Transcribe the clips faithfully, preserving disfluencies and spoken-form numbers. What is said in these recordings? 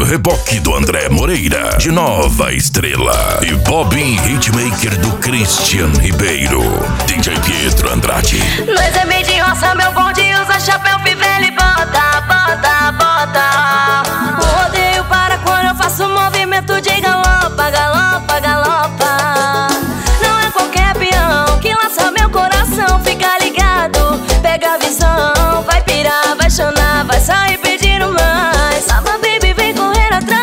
Reboque do André Moreira, de Nova Estrela. E Bob Hitmaker do Christian Ribeiro. D J Pietro Andrade. Nós é meio de roça, meu bonde usa chapéu, fivela e bota, bota, bota. O rodeio para quando eu faço um movimento de galopa, galopa, galopa. Não é qualquer peão que laça meu coração, fica ligado, pega a visão, vai pirar, vai chorar, vai sair pedindo mais. Saba baby vem correr atrás.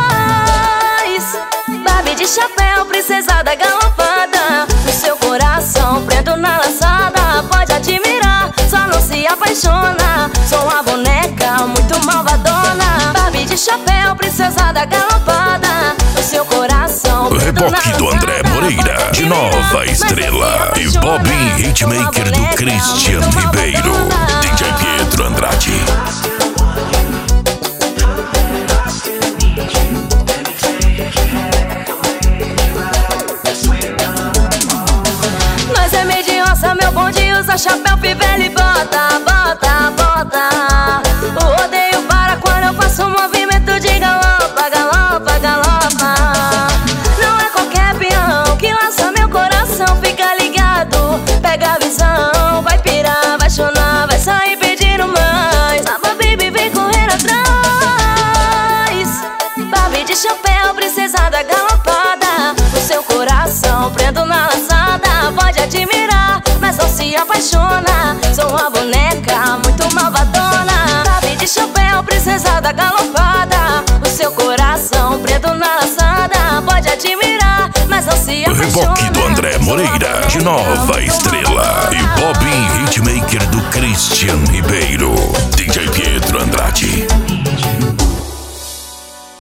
Barbie de chapéu, princesa da galopada. No seu coração, prendo na laçada. Pode admirar, só não se apaixona. Sou uma boneca muito malvadona. Barbie de chapéu, princesa da galopada. No seu coração, prendo na Reboque do André Moreira, de Nova Estrela. E Bob Hitmaker do Christian Ribeiro. D J Pietro Andrade. Nós é meio de roça, meu bonde usa chapéu, fivela e bota, bota, bota. O rodeio para quando eu faço um movimento de galopa, galopa, galopa. Não é qualquer peão que laça meu coração, fica ligado, pega a visão, vai pirar, vai chorar, vai sair pedindo mais. Saba baby vem correr atrás. Barbie de chapéu, princesa da galopada. No seu coração, prendo na laçada. Pode admirar, mas não se apaixona. Sou uma boneca muito malvadona. Barbie de chapéu, princesa da galopada. No seu coração, prendo na laçada. Pode admirar, mas não se apaixona. Reboque do André Moreira, de Nova Estrela. E Bob Hitmaker do Christian Ribeiro. D J Pietro Andrade.